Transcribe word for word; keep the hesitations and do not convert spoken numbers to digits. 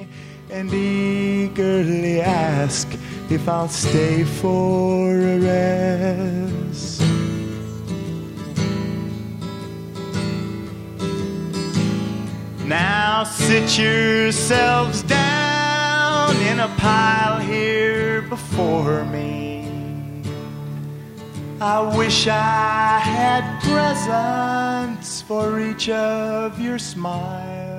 and eagerly ask if I'll stay for a rest. Now sit yourselves down in a pile here before me. I wish I had presents for each of your smiles.